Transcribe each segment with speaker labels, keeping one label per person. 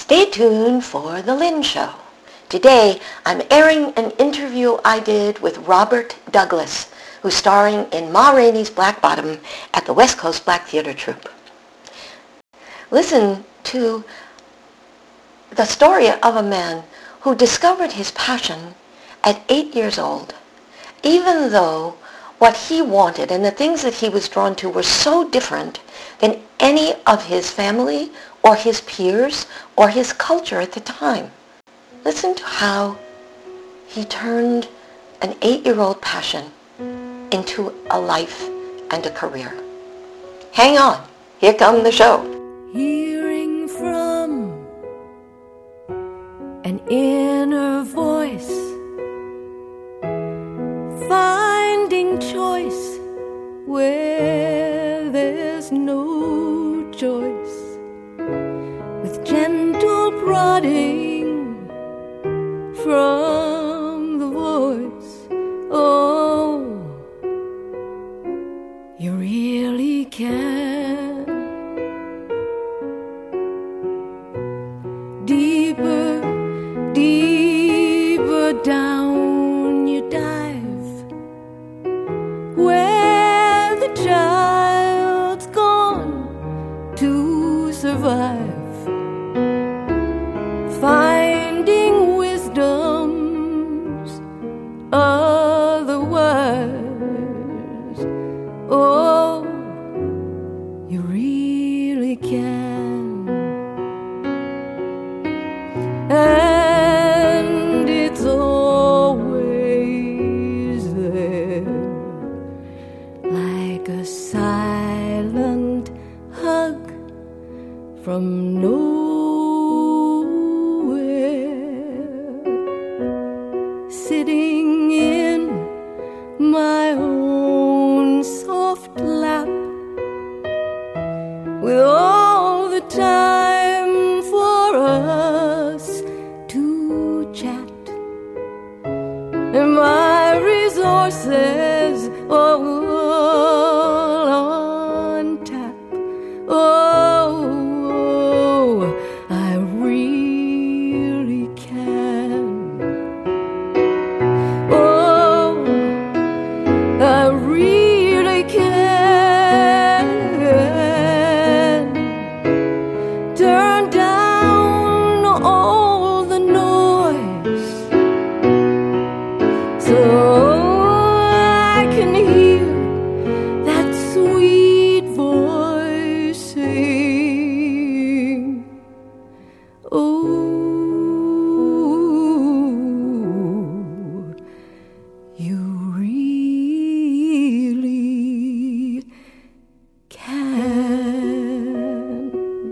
Speaker 1: Stay tuned for The Lynn Show. Today, I'm airing an interview I did with Robert Douglas, who's starring in Ma Rainey's Black Bottom at the West Coast Black Theater Troupe. Listen to the story of a man who discovered his passion at 8 years old, even though what he wanted and the things that he was drawn to were so different than any of his family or his peers or his culture at the time. Listen to how he turned an 8-year-old passion into a life and a career. Hang on, here comes the show.
Speaker 2: Hearing from an inner voice, finding choice where there's no choice, with gentle prodding from the voice. Oh, you really can. Deeper, deeper down you dive, where the child's gone to survive, finding wisdom's otherwise. Oh, you really can. And it's always there, like a silent hug from nowhere, sitting in my own soft lap, with all the time for us to chat, and my resources all on tap. Oh, I really can. Oh, I really can. Turn down all the noise so I can hear that sweet voice sing. Oh, you really can.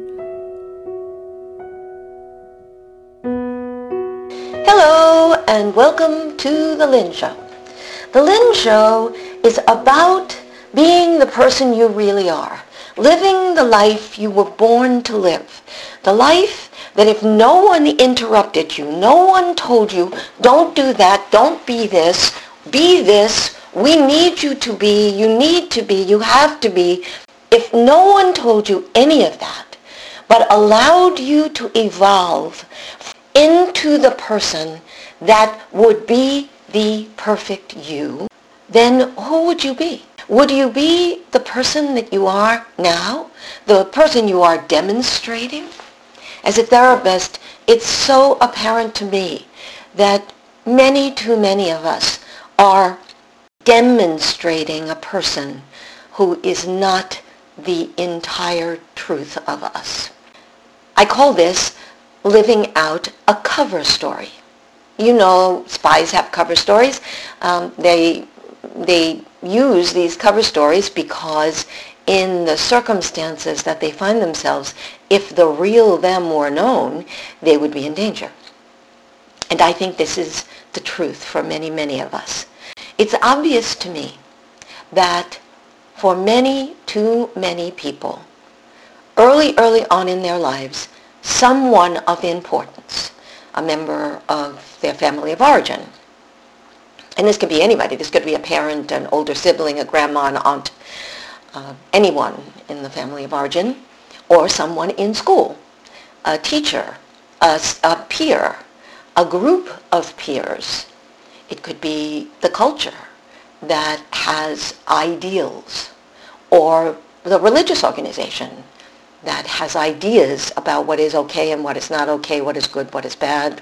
Speaker 1: Hello and welcome to The Lynn Show. The Lynn Show is about being the person you really are, living the life you were born to live, the life that if no one interrupted you, no one told you, don't do that, don't be this, we need you to be, you need to be, you have to be. If no one told you any of that, but allowed you to evolve into the person that would be the perfect you, then who would you be? Would you be the person that you are now? The person you are demonstrating? As a therapist, it's so apparent to me that too many of us are demonstrating a person who is not the entire truth of us. I call this living out a cover story. You know, spies have cover stories. They use these cover stories because in the circumstances that they find themselves, if the real them were known, they would be in danger. And I think this is the truth for many of us. It's obvious to me that for too many people, early on in their lives, someone of importance, a member of their family of origin, and this could be anybody, this could be a parent, an older sibling, a grandma, an aunt, anyone in the family of origin, or someone in school, a teacher, a peer, a group of peers. It could be the culture that has ideals, or the religious organization that has ideas about what is okay and what is not okay, what is good, what is bad.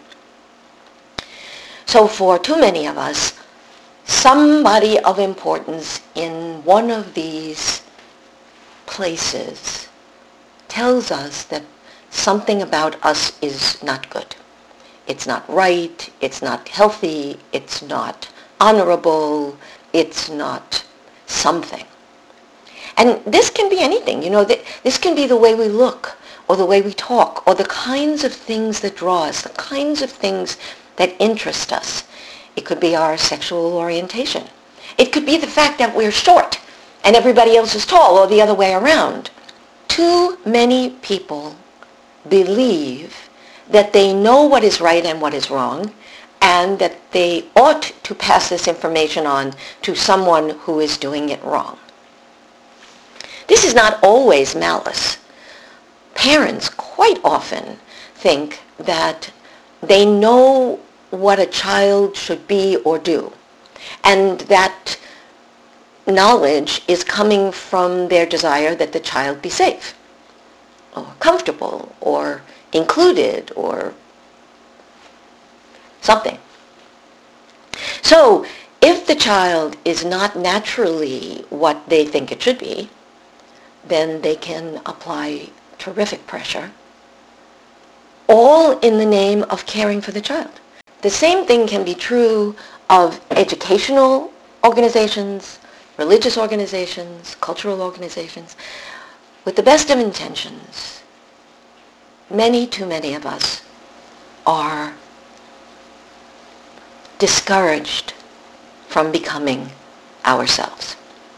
Speaker 1: So for too many of us, somebody of importance in one of these places tells us that something about us is not good. It's not right, it's not healthy, it's not honorable, it's not something. And this can be anything, this can be the way we look, or the way we talk, or the kinds of things that draw us, the kinds of things that interest us. It could be our sexual orientation. It could be the fact that we're short and everybody else is tall, or the other way around. Too many people believe that they know what is right and what is wrong, and that they ought to pass this information on to someone who is doing it wrong. This is not always malice. Parents quite often think that they know what a child should be or do, and that knowledge is coming from their desire that the child be safe, or comfortable, or included, or something. So if the child is not naturally what they think it should be, then they can apply terrific pressure, all in the name of caring for the child. The same thing can be true of educational organizations, religious organizations, cultural organizations. With the best of intentions, too many of us are discouraged from becoming ourselves.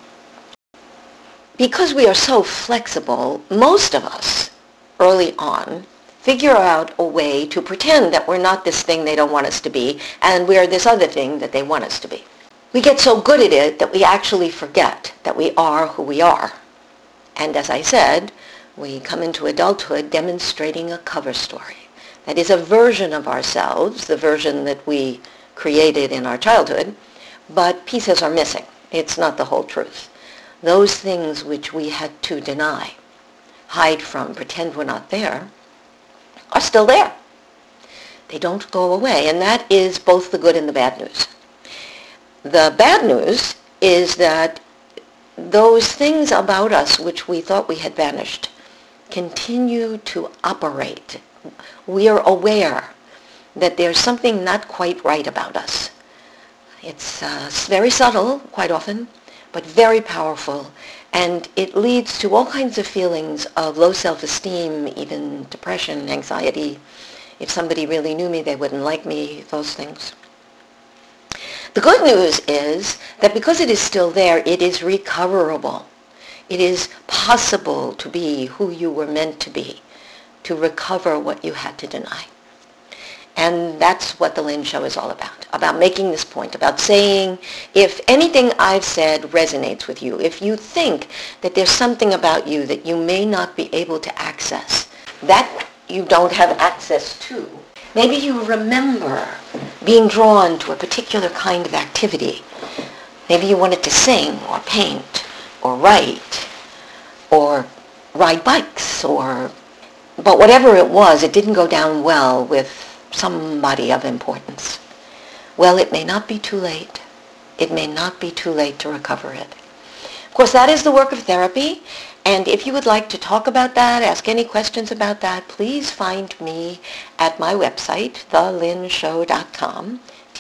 Speaker 1: Because we are so flexible, most of us, early on, figure out a way to pretend that we're not this thing they don't want us to be, and we're this other thing that they want us to be. We get so good at it that we actually forget that we are who we are. And as I said, we come into adulthood demonstrating a cover story. That is a version of ourselves, the version that we created in our childhood, but pieces are missing. It's not the whole truth. Those things which we had to deny, hide from, pretend were not there, are still there. They don't go away, and that is both the good and the bad news. The bad news is that those things about us which we thought we had vanished continue to operate. We are aware that there's something not quite right about us. It's very subtle, quite often, but very powerful, and it leads to all kinds of feelings of low self-esteem, even depression, anxiety. If somebody really knew me, they wouldn't like me, those things. The good news is that because it is still there, it is recoverable. It is possible to be who you were meant to be, to recover what you had to deny. And that's what the Lynn Show is all about making this point, about saying, if anything I've said resonates with you, if you think that there's something about you that you may not be able to access, that you don't have access to, maybe you remember being drawn to a particular kind of activity. Maybe you wanted to sing or paint or write or ride bikes, but whatever it was, it didn't go down well with somebody of importance. Well, it may not be too late. It may not be too late to recover it. Of course, that is the work of therapy, and if you would like to talk about that, ask any questions about that, please find me at my website, thelynshow.com,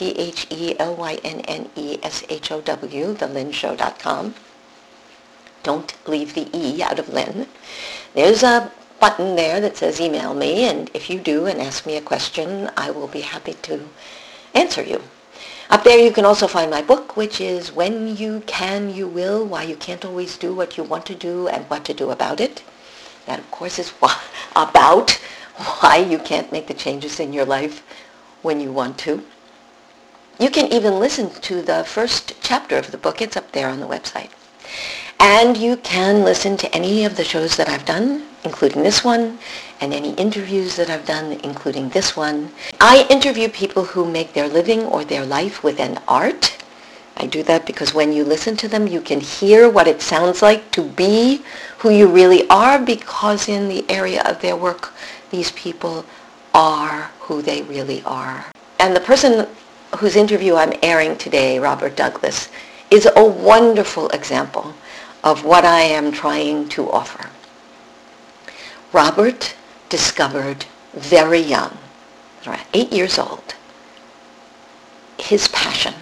Speaker 1: TheLynneshow, thelynshow.com. Don't leave the E out of Lynn. There's a button there that says email me, and if you do and ask me a question, I will be happy to answer you. Up there you can also find my book, which is When You Can, You Will, Why You Can't Always Do What You Want to Do and What to Do About It. That, of course, is about why you can't make the changes in your life when you want to. You can even listen to the first chapter of the book. It's up there on the website. And you can listen to any of the shows that I've done including this one, and any interviews that I've done, including this one. I interview people who make their living or their life with an art. I do that because when you listen to them, you can hear what it sounds like to be who you really are, because in the area of their work, these people are who they really are. And the person whose interview I'm airing today, Robert Douglas, is a wonderful example of what I am trying to offer. Robert discovered very young, around 8 years old, his passion.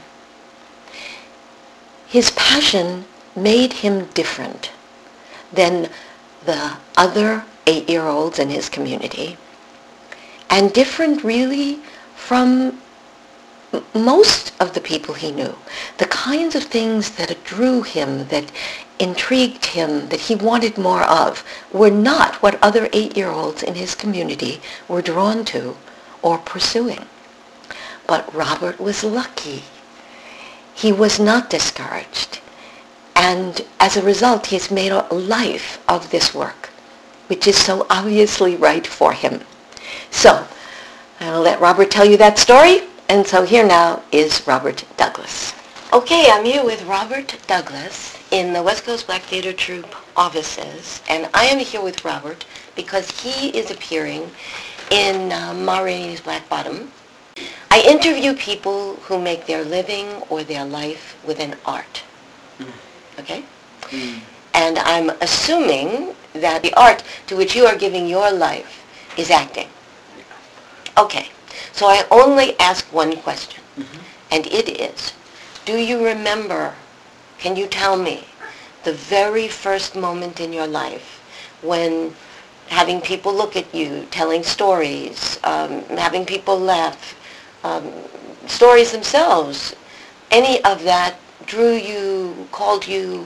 Speaker 1: His passion made him different than the other 8-year-olds in his community, and different really from most of the people he knew. The kinds of things that drew him, that intrigued him, that he wanted more of, were not what other 8-year-olds in his community were drawn to or pursuing. But Robert was lucky. He was not discouraged. And as a result, he has made a life of this work, which is so obviously right for him. So, I'll let Robert tell you that story. And so here now is Robert Douglas. Okay, I'm here with Robert Douglas in the West Coast Black Theatre Troupe offices. And I am here with Robert because he is appearing in Ma Rainey's Black Bottom. I interview people who make their living or their life with an art. Okay? And I'm assuming that the art to which you are giving your life is acting. Okay. So I only ask one question, and it is, do you remember, can you tell me, the very first moment in your life when having people look at you, telling stories, having people laugh, stories themselves, any of that drew you, called you?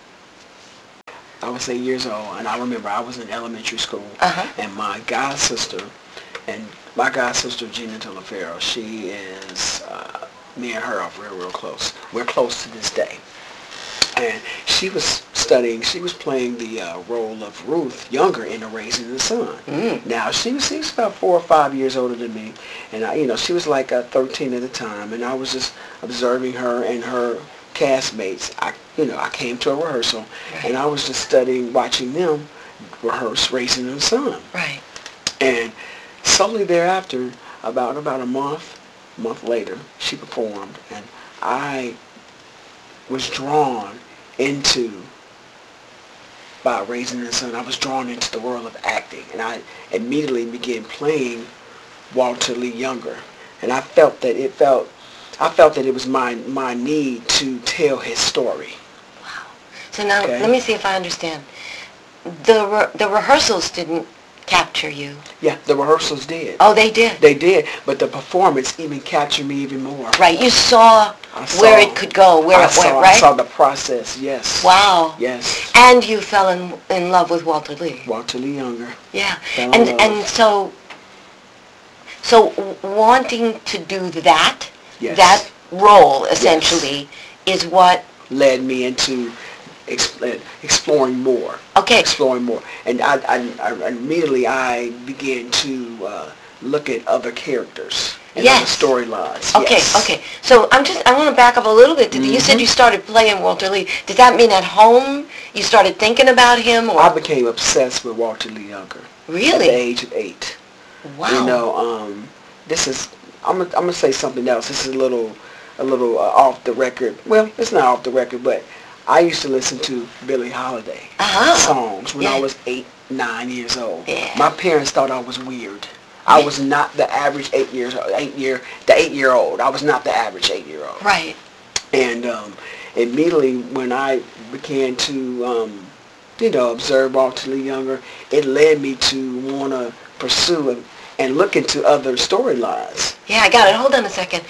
Speaker 3: I was 8 years old, and I remember I was in elementary school, and my god sister, Gina Tillafero, she is, me and her are real close. We're close to this day. And she was studying, she was playing the role of Ruth Younger in Raising the Sun. Now, she was about 4 or 5 years older than me, and she was like 13 at the time, and I was just observing her and her castmates. I came to a rehearsal, and I was just studying, watching them rehearse Raising the Sun.
Speaker 1: Right.
Speaker 3: And shortly thereafter, about a month later, she performed, and I was drawn into, by Raising the Sun, I was drawn into the world of acting, and I immediately began playing Walter Lee Younger, and I felt that it was my need to tell his story.
Speaker 1: Wow. So now, let me see if I understand. The rehearsals didn't capture you.
Speaker 3: Yeah, the rehearsals did.
Speaker 1: Oh, they did?
Speaker 3: They did, but the performance even captured me even more.
Speaker 1: Right, you saw where it could go, where it went, right?
Speaker 3: I saw the process, yes.
Speaker 1: Wow.
Speaker 3: Yes.
Speaker 1: And you fell in love with Walter Lee.
Speaker 3: Walter Lee Younger.
Speaker 1: Yeah, and so wanting to do that,
Speaker 3: yes,
Speaker 1: that role, essentially, is what
Speaker 3: led me into exploring more.
Speaker 1: Okay.
Speaker 3: Exploring more. And I immediately began to look at other characters and other storylines.
Speaker 1: Okay,
Speaker 3: yes.
Speaker 1: Okay. So I want to back up a little bit. You said you started playing Walter Lee. Did that mean at home you started thinking about him? Or?
Speaker 3: I became obsessed with Walter Lee Younger.
Speaker 1: Really?
Speaker 3: At the age of 8.
Speaker 1: Wow.
Speaker 3: This is, I'm gonna say something else. This is a little off the record. Well, it's not off the record, but I used to listen to Billie Holiday songs when I was 8, 9 years old.
Speaker 1: Yeah.
Speaker 3: My parents thought I was weird. I was not the average 8-year-old. I was not the average 8-year-old.
Speaker 1: Right.
Speaker 3: And immediately when I began to, observe Walter Lee Younger, it led me to want to pursue and look into other storylines.
Speaker 1: Yeah, I got it. Hold on a second.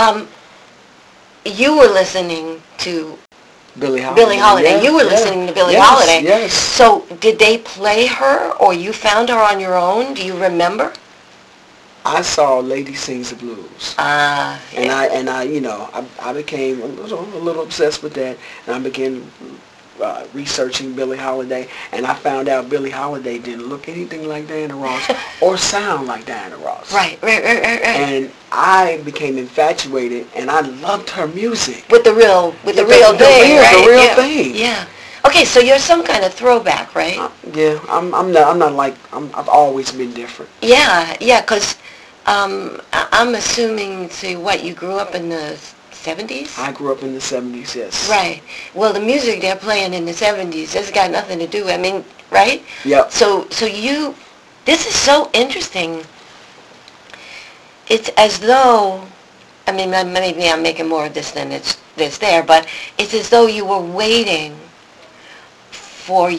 Speaker 1: You were listening to
Speaker 3: Billie Holiday.
Speaker 1: Yeah, you were listening to Billie Holiday.
Speaker 3: Yes.
Speaker 1: So did they play her, or you found her on your own? Do you remember?
Speaker 3: I saw Lady Sings the Blues.
Speaker 1: Yeah.
Speaker 3: And I became a little obsessed with that, and I began researching Billie Holiday, and I found out Billie Holiday didn't look anything like Diana Ross or sound like Diana Ross.
Speaker 1: Right.
Speaker 3: And I became infatuated, and I loved her music.
Speaker 1: With the real thing, right?
Speaker 3: The real thing.
Speaker 1: Yeah. Okay, so you're some kind of throwback, right?
Speaker 3: Yeah, I'm not like I've always been different.
Speaker 1: Yeah, because I'm assuming, say, what, you grew up in the 70s?
Speaker 3: I grew up in the 70s, yes.
Speaker 1: Right. Well, the music they're playing in the 70s, that's got nothing to do, I mean, right?
Speaker 3: Yep.
Speaker 1: So this is so interesting. It's as though, I mean, maybe I'm making more of this than it's there, but it's as though you were waiting for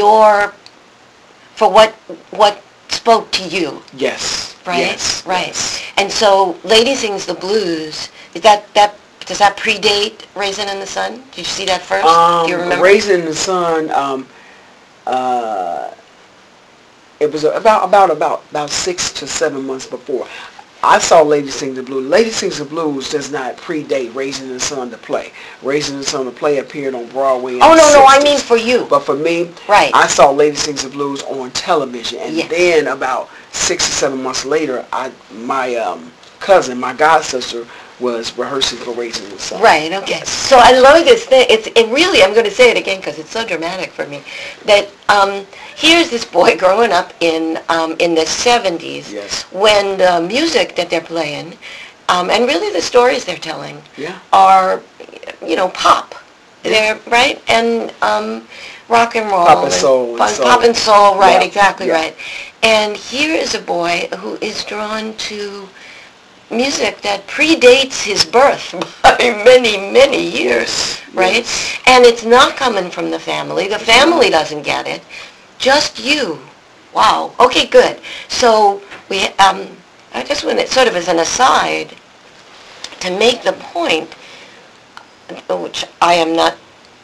Speaker 1: what spoke to you.
Speaker 3: Yes.
Speaker 1: Right?
Speaker 3: Yes.
Speaker 1: Right.
Speaker 3: Yes.
Speaker 1: And so Lady Sings the Blues, does that predate Raisin in the Sun? Did you see that first? Do you remember?
Speaker 3: Raisin in the Sun, it was about 6 to 7 months before. I saw Lady Sings the Blues. Lady Sings the Blues does not predate Raisin in the Sun the play. Raisin in the Sun the play appeared on Broadway in the 60s.
Speaker 1: No, I mean for you.
Speaker 3: But for me,
Speaker 1: right.
Speaker 3: I saw Lady Sings the Blues on television. And then about 6 or 7 months later, my cousin, my god sister, was rehearsing for Raisin in the Sun.
Speaker 1: Right, okay. So I love this thing. It really, I'm going to say it again because it's so dramatic for me, that here's this boy growing up in the 70s,
Speaker 3: yes,
Speaker 1: when the music that they're playing, and really the stories they're telling,
Speaker 3: yeah,
Speaker 1: are, pop.
Speaker 3: Yeah.
Speaker 1: They're, right? And rock and roll.
Speaker 3: Pop and soul.
Speaker 1: Pop and soul, right,
Speaker 3: yeah.
Speaker 1: exactly
Speaker 3: yeah.
Speaker 1: right. And here is a boy who is drawn to music that predates his birth by many, many years, right?
Speaker 3: Yes.
Speaker 1: And it's not coming from the family. The family doesn't get it. Just you. Wow. Okay, good. So I just want it sort of as an aside to make the point, which I am not,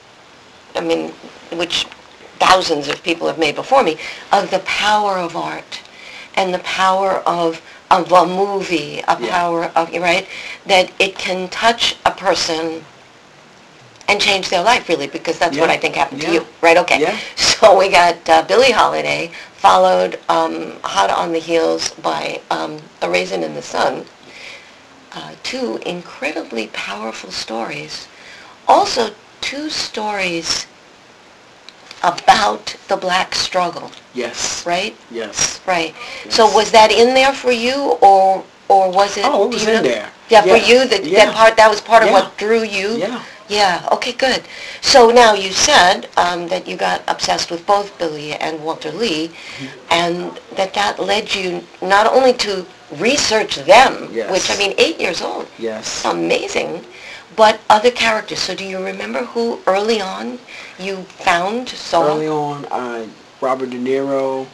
Speaker 1: which thousands of people have made before me, of the power of art and the power of a movie, power of, right, that it can touch a person and change their life, really, because that's what I think happened to you, right? Okay.
Speaker 3: Yeah.
Speaker 1: So we got Billie Holiday, followed hot on the heels by A Raisin in the Sun. Two incredibly powerful stories. Also, two stories about the black struggle.
Speaker 3: Yes.
Speaker 1: Right?
Speaker 3: Yes.
Speaker 1: Right.
Speaker 3: Yes.
Speaker 1: So was that in there for you, or was it?
Speaker 3: Oh, it was in there.
Speaker 1: Yeah, for you, that was part of what drew you?
Speaker 3: Yeah.
Speaker 1: Yeah, okay, good. So now you said that you got obsessed with both Billie and Walter Lee, and that led you not only to research them,
Speaker 3: Yes.
Speaker 1: which, 8 years old.
Speaker 3: Yes.
Speaker 1: Amazing. But other characters. So do you remember who early on you found?
Speaker 3: Early on, Robert De Niro,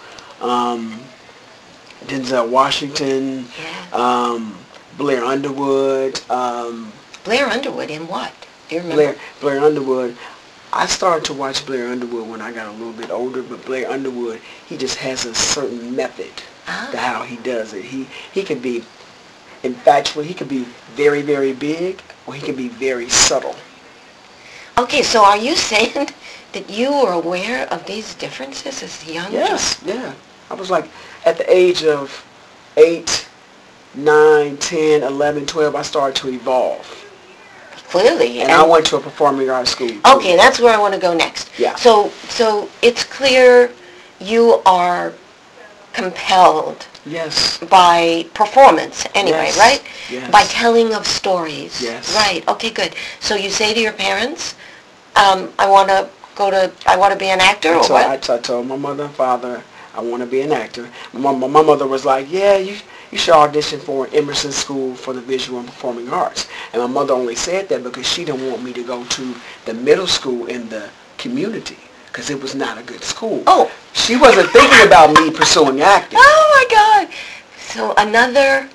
Speaker 3: Denzel Washington, Blair Underwood.
Speaker 1: Blair Underwood in what? Do you remember?
Speaker 3: Blair Underwood. I started to watch Blair Underwood when I got a little bit older, but Blair Underwood, he just has a certain method to how he does it. He can be infatuated. He can be very, very big, or he can be very subtle.
Speaker 1: Okay, so are you saying that you were aware of these differences as a young child?
Speaker 3: Yes, yeah. I was like, at the age of 8, 9, 10, 11, 12, I started to evolve.
Speaker 1: Clearly.
Speaker 3: And I went to a performing arts school, too.
Speaker 1: Okay, that's where I want to go next.
Speaker 3: Yeah.
Speaker 1: So it's clear you are compelled
Speaker 3: Yes.
Speaker 1: by performance anyway,
Speaker 3: Yes.
Speaker 1: right?
Speaker 3: Yes.
Speaker 1: By telling of stories.
Speaker 3: Yes.
Speaker 1: Right. Okay, good. So you say to your parents, I want to be an actor, or what?
Speaker 3: I told my mother and father I want to be an actor. My mother was like, yeah, you should audition for Emerson School for the Visual and Performing Arts. And my mother only said that because she didn't want me to go to the middle school in the community, because it was not a good school.
Speaker 1: Oh.
Speaker 3: She wasn't thinking about me pursuing acting.
Speaker 1: Oh my God. So another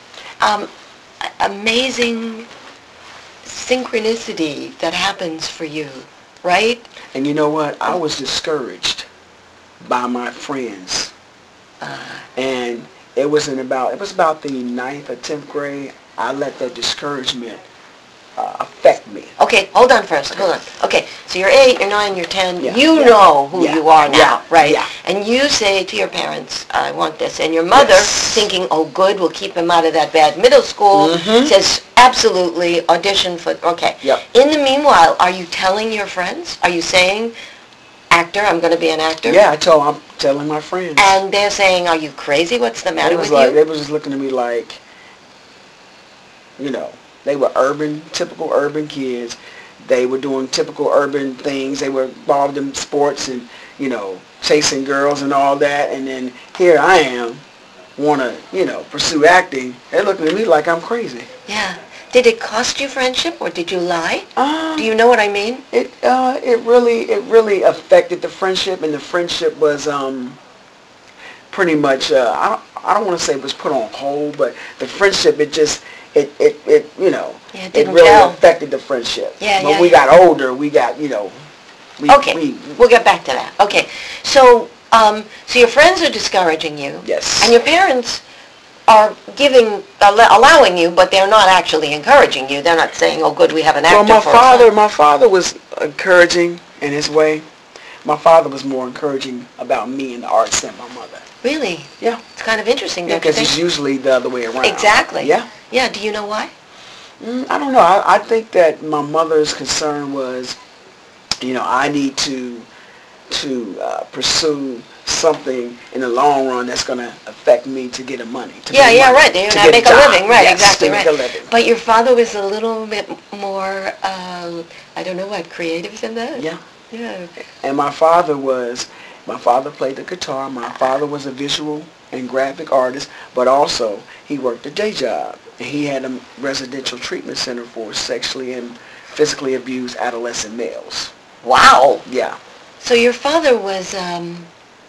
Speaker 1: amazing synchronicity that happens for you, right?
Speaker 3: And you know what? I was discouraged by my friends. And it was about the 9th or 10th grade. I let that discouragement affect me.
Speaker 1: Okay, hold on first. Hold on. Okay, so you're 8, you're 9, you're 10.
Speaker 3: Yeah,
Speaker 1: You
Speaker 3: yeah,
Speaker 1: know who
Speaker 3: yeah,
Speaker 1: you are now,
Speaker 3: yeah,
Speaker 1: right?
Speaker 3: yeah.
Speaker 1: And you say to your parents, I want this. And your mother,
Speaker 3: Yes.
Speaker 1: thinking, oh, good, we'll keep him out of that bad middle school, says, absolutely, audition for, okay.
Speaker 3: Yep.
Speaker 1: In the meanwhile, are you telling your friends? Are you saying, actor, I'm going to be an actor?
Speaker 3: Yeah, I'm telling my friends.
Speaker 1: And they're saying, are you crazy? What's the matter with
Speaker 3: They
Speaker 1: you?
Speaker 3: was just looking at me like, you know, they were typical urban kids. They were doing typical urban things. They were involved in sports and, you know, chasing girls and all that. And then here I am, want to, you know, pursue acting. They're looking at me like I'm crazy.
Speaker 1: Yeah. Did it cost you friendship, or did you lie? Do you know what I mean?
Speaker 3: It really affected the friendship, and the friendship was pretty much I don't want to say it was put on hold, but the friendship it you know,
Speaker 1: Yeah, it
Speaker 3: it
Speaker 1: didn't
Speaker 3: really
Speaker 1: gel.
Speaker 3: affected the friendship.
Speaker 1: Yeah,
Speaker 3: when
Speaker 1: yeah,
Speaker 3: we
Speaker 1: yeah.
Speaker 3: got older, we got, you know,
Speaker 1: We'll get back to that. Okay, so so your friends are discouraging you.
Speaker 3: Yes.
Speaker 1: And your parents are allowing you, but they're not actually encouraging you. They're not saying, oh, good, we have an actor
Speaker 3: Well,
Speaker 1: for a son.
Speaker 3: my father was encouraging in his way. My father was more encouraging about me and the arts than my mother.
Speaker 1: Really?
Speaker 3: Yeah.
Speaker 1: It's kind of interesting,
Speaker 3: Yeah,
Speaker 1: don't you
Speaker 3: because it's
Speaker 1: think?
Speaker 3: usually the other way around.
Speaker 1: Exactly.
Speaker 3: Yeah.
Speaker 1: Yeah, do you know why?
Speaker 3: I don't know. I think that my mother's concern was, you know, I need to pursue something in the long run that's going to affect me to get money.
Speaker 1: Right. They're going to make a living. Right,
Speaker 3: yes,
Speaker 1: exactly
Speaker 3: to
Speaker 1: right.
Speaker 3: make a living.
Speaker 1: But your father was a little bit more, I don't know what, creative than that?
Speaker 3: Yeah.
Speaker 1: Yeah.
Speaker 3: And my father played the guitar. My father was a visual and graphic artist, but also he worked a day job. And he had a residential treatment center for sexually and physically abused adolescent males.
Speaker 1: Wow.
Speaker 3: Yeah.
Speaker 1: So your father was an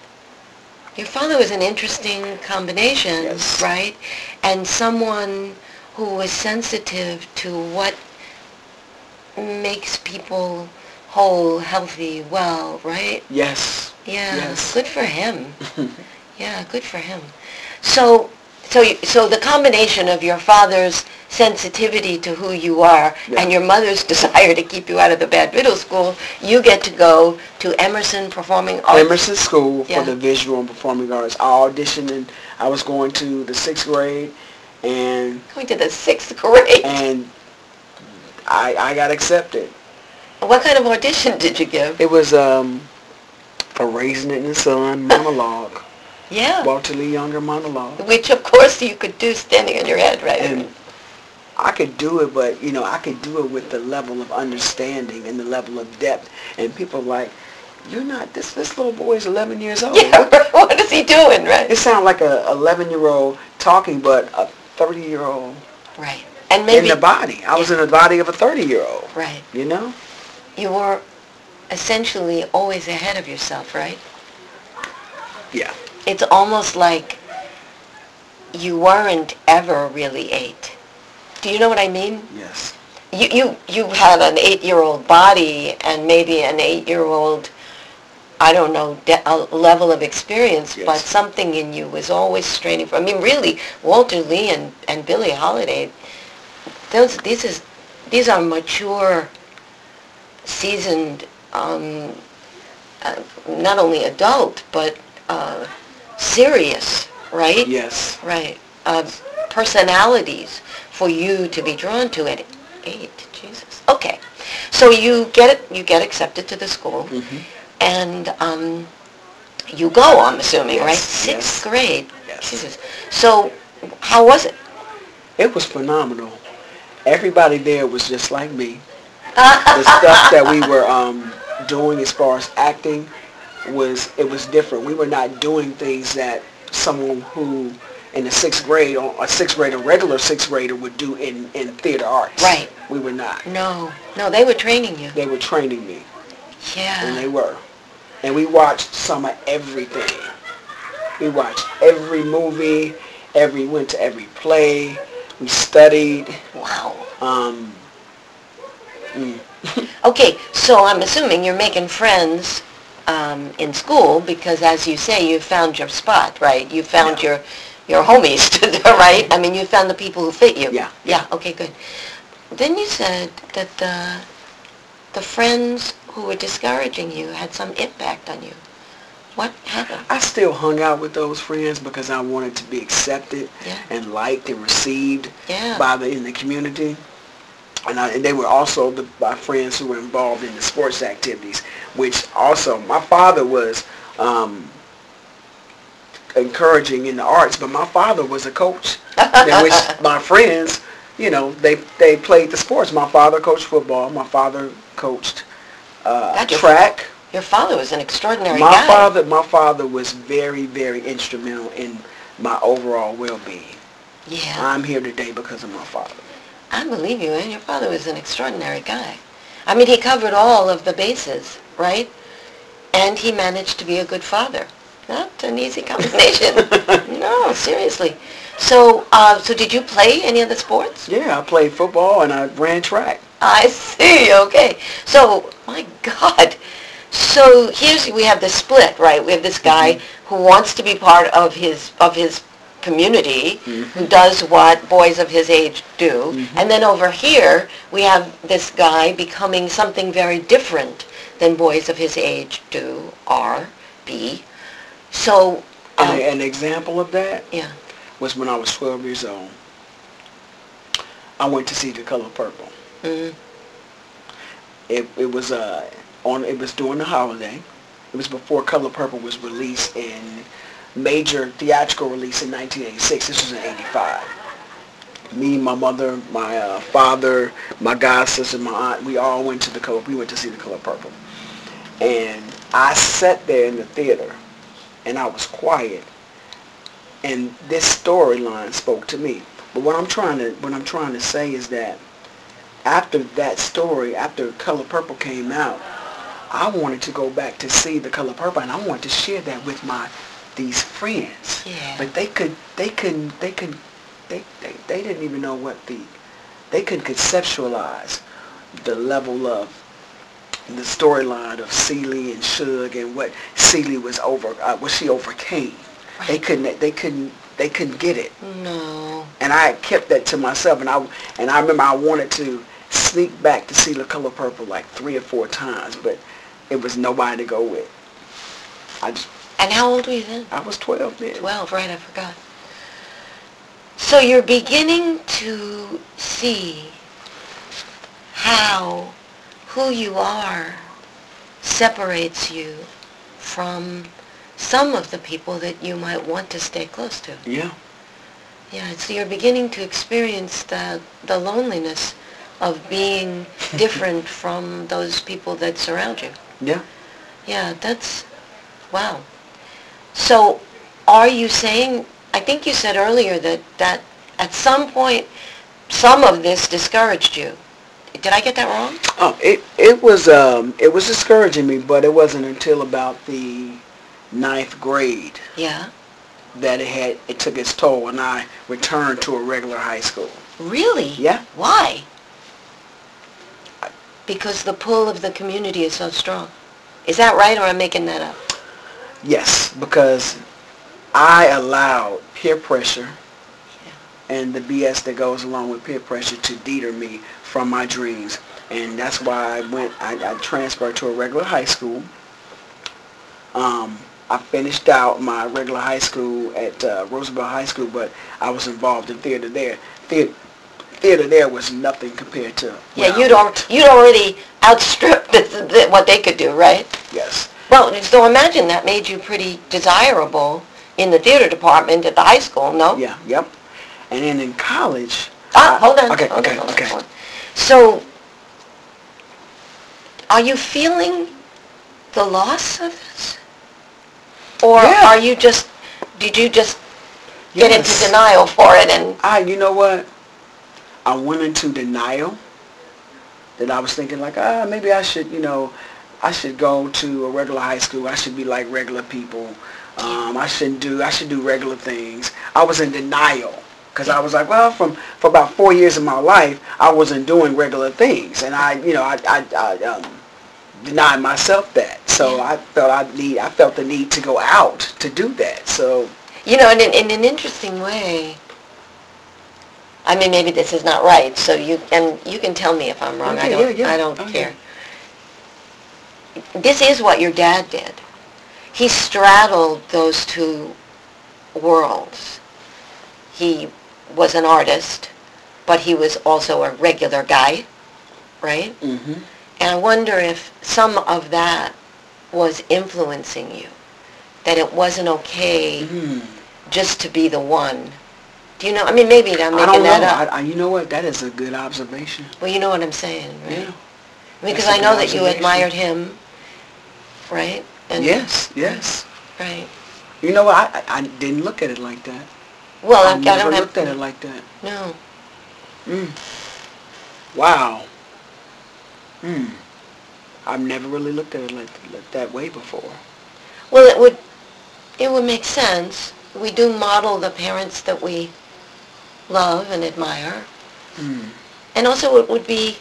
Speaker 1: interesting combination,
Speaker 3: Yes.
Speaker 1: right? And someone who was sensitive to what makes people whole, healthy, well, right?
Speaker 3: Yes.
Speaker 1: Yeah.
Speaker 3: Yes.
Speaker 1: Good for him. Yeah, good for him. So the combination of your father's sensitivity to who you are and your mother's desire to keep you out of the bad middle school, you get to go to Emerson Performing Arts.
Speaker 3: Emerson School for
Speaker 1: Yeah.
Speaker 3: the Visual and Performing Arts. I auditioned and I was going to the 6th grade and
Speaker 1: Going to the 6th grade.
Speaker 3: I got accepted.
Speaker 1: What kind of audition did you give?
Speaker 3: It was a Raisin in the Sun monologue.
Speaker 1: Yeah.
Speaker 3: Walter Lee Younger monologue.
Speaker 1: Which, of course, you could do standing on your head, right?
Speaker 3: And I could do it, but, you know, I could do it with the level of understanding and the level of depth. And people are like, you're not, this little boy is 11 years old.
Speaker 1: Yeah, what is he doing, right?
Speaker 3: It sounded like a 11-year-old talking, but a 30-year-old
Speaker 1: Right. And maybe...
Speaker 3: in the body. I was in the body of a 30-year-old.
Speaker 1: Right.
Speaker 3: You know?
Speaker 1: You were essentially always ahead of yourself, right?
Speaker 3: Yeah.
Speaker 1: It's almost like you weren't ever really 8. Do you know what I mean?
Speaker 3: Yes.
Speaker 1: You had an 8-year-old body and maybe an 8-year-old, I don't know, level of experience,
Speaker 3: Yes.
Speaker 1: but something in you was always straining for. I mean, really, Walter Lee and Billie Holiday, these are mature, seasoned, not only adult, but serious, right?
Speaker 3: Yes.
Speaker 1: Right. Personalities for you to be drawn to at 8. Jesus. Okay. So you get accepted to the school, and you go, I'm assuming,
Speaker 3: Yes,
Speaker 1: right?
Speaker 3: yes.
Speaker 1: 6th grade.
Speaker 3: Yes.
Speaker 1: Jesus. So how was it?
Speaker 3: It was phenomenal. Everybody there was just like me. The stuff that we were doing as far as acting was different. We were not doing things that someone who in the 6th grade or a 6th grader, regular 6th grader would do in theater arts.
Speaker 1: Right.
Speaker 3: We were not.
Speaker 1: No, they were training you.
Speaker 3: They were training me,
Speaker 1: Yeah.
Speaker 3: and they were. And we watched some of everything. We watched every movie, went to every play. We studied.
Speaker 1: Wow.
Speaker 3: Mm.
Speaker 1: Okay, so I'm assuming you're making friends in school because, as you say, you found your spot, right? You found your homies, right? I mean, you found the people who fit you.
Speaker 3: Yeah.
Speaker 1: Yeah, okay, good. Then you said that the friends who were discouraging you had some impact on you. What happened?
Speaker 3: I still hung out with those friends because I wanted to be accepted and liked and received in the community. And they were also my friends who were involved in the sports activities, which also my father was encouraging in the arts, but my father was a coach, in which my friends, they played the sports. My father coached football. My father coached track.
Speaker 1: Your father was an extraordinary guy.
Speaker 3: My father was very, very instrumental in my overall well-being.
Speaker 1: Yeah.
Speaker 3: I'm here today because of my father.
Speaker 1: I believe you, and your father was an extraordinary guy. I mean, he covered all of the bases, right? And he managed to be a good father. Not an easy combination. No, seriously. So did you play any of the sports?
Speaker 3: Yeah, I played football and I ran track.
Speaker 1: I see, okay. So, my God. So we have this split, right? We have this guy who wants to be part of his community, who does what boys of his age do. And then over here, we have this guy becoming something very different than boys of his age do, be. So...
Speaker 3: an example of that
Speaker 1: yeah.
Speaker 3: was when I was 12 years old. I went to see The Color Purple. Mm-hmm. It was during the holiday. It was before Color Purple was released in major theatrical release in 1986. This was in 85. Me, my mother, my father, my god sister, my aunt, we all went to we went to see The Color Purple. And I sat there in the theater and I was quiet. And this storyline spoke to me. But what I'm trying to say is that after that story, after Color Purple came out, I wanted to go back to see The Color Purple, and I wanted to share that with these friends.
Speaker 1: Yeah.
Speaker 3: But they didn't even know they couldn't conceptualize the level of the storyline of Celie and Suge and what Celie what she overcame. Right. They couldn't get it.
Speaker 1: No.
Speaker 3: And I kept that to myself, and I remember I wanted to sneak back to see The Color Purple like 3 or 4 times, but it was nobody to go with.
Speaker 1: And how old were you then?
Speaker 3: I was 12 then.
Speaker 1: 12, right, I forgot. So you're beginning to see how who you are separates you from some of the people that you might want to stay close to.
Speaker 3: Yeah.
Speaker 1: Yeah, so you're beginning to experience the loneliness of being different from those people that surround you.
Speaker 3: Yeah.
Speaker 1: Yeah, that's, wow. So are you saying, I think you said earlier that at some point some of this discouraged you. Did I get that wrong?
Speaker 3: Oh, it was discouraging me, but it wasn't until about the 9th grade.
Speaker 1: Yeah.
Speaker 3: That it took its toll, and I returned to a regular high school.
Speaker 1: Really?
Speaker 3: Yeah.
Speaker 1: Why? Because the pull of the community is so strong. Is that right, or am I making that up?
Speaker 3: Yes, because I allowed peer pressure and the BS that goes along with peer pressure to deter me from my dreams. And that's why I transferred to a regular high school. I finished out my regular high school at Roosevelt High School, but I was involved in theater there. Theater there was nothing compared to...
Speaker 1: Yeah, you'd already outstripped what they could do, right?
Speaker 3: Yes.
Speaker 1: Well, so imagine that made you pretty desirable in the theater department at the high school, no?
Speaker 3: Yeah, yep. And then in college...
Speaker 1: hold on.
Speaker 3: Okay.
Speaker 1: So, are you feeling the loss of this? Or did you just get into denial for it and...
Speaker 3: You know what? I went into denial. That I was thinking like, maybe I should, I should go to a regular high school. I should be like regular people. I should do regular things. I was in denial. Because I was like, well, for about 4 years of my life, I wasn't doing regular things. And I denied myself that. So I felt the need to go out to do that. So
Speaker 1: in an interesting way. I mean, maybe this is not right. So you can tell me if I'm wrong.
Speaker 3: Okay,
Speaker 1: I don't care. this is what your dad did. He straddled those two worlds. He was an artist, but he was also a regular guy, right?
Speaker 3: Mm-hmm.
Speaker 1: And I wonder if some of that was influencing you, that it wasn't okay just to be the one. Do you know? I mean, maybe I'm
Speaker 3: I
Speaker 1: making
Speaker 3: don't
Speaker 1: that
Speaker 3: know.
Speaker 1: up.
Speaker 3: You know what? That is a good observation.
Speaker 1: Well, you know what I'm saying, right?
Speaker 3: Yeah.
Speaker 1: I mean, because
Speaker 3: That's
Speaker 1: I
Speaker 3: a
Speaker 1: know
Speaker 3: good
Speaker 1: that you
Speaker 3: observation.
Speaker 1: admired him, right? And
Speaker 3: Yes.
Speaker 1: Right.
Speaker 3: You know what? I didn't look at it like that.
Speaker 1: Well,
Speaker 3: I
Speaker 1: I
Speaker 3: never
Speaker 1: don't have...
Speaker 3: looked at it like that.
Speaker 1: No.
Speaker 3: Wow. I've never really looked at it like that way before.
Speaker 1: Well, it would make sense. We do model the parents that we love and admire. And also it would be...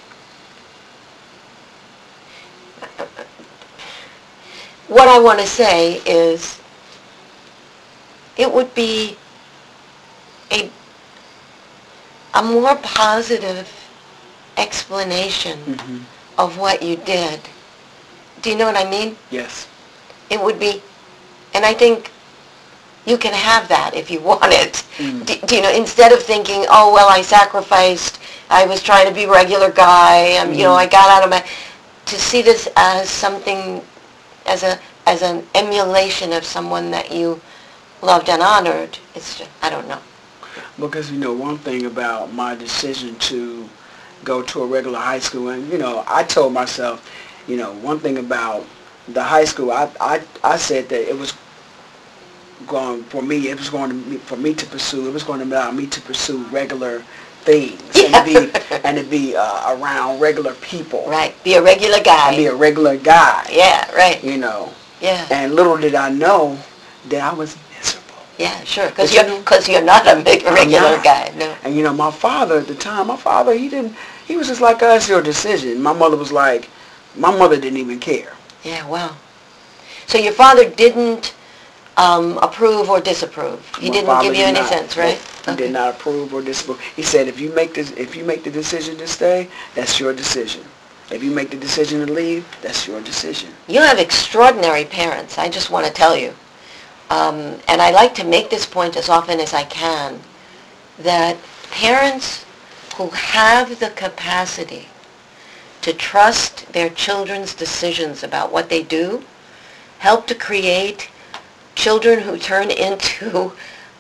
Speaker 1: What I want to say is it would be a more positive explanation of what you did. Do you know what I mean?
Speaker 3: Yes.
Speaker 1: It would be, and I think you can have that if you want it. Do you know, instead of thinking, oh, well, I sacrificed, I was trying to be a regular guy, you know, I got out of my... To see this as something, as an emulation of someone that you loved and honored, it's just, I don't know.
Speaker 3: Because, you know, one thing about my decision to go to a regular high school, and, you know, I told myself, you know, one thing about the high school, I said that it was going, for me, it was going to, for me to pursue, it was going to allow me to pursue regular things and to be around regular people.
Speaker 1: Right, be a regular guy.
Speaker 3: And be a regular guy.
Speaker 1: Yeah, right.
Speaker 3: You know.
Speaker 1: Yeah.
Speaker 3: And little did I know that I was miserable.
Speaker 1: Yeah, sure, because you're not a regular guy, no.
Speaker 3: And you know, my father at the time, he was just like, it's your decision. My mother was like, my mother didn't even care.
Speaker 1: Yeah, wow. So your father didn't approve or disapprove? He didn't give you any sense, right?
Speaker 3: He did not approve or disapprove. He said, if you make the decision to stay, that's your decision. If you make the decision to leave, that's your decision.
Speaker 1: You have extraordinary parents, I just want to tell you. And I like to make this point as often as I can, that parents who have the capacity to trust their children's decisions about what they do help to create children who turn into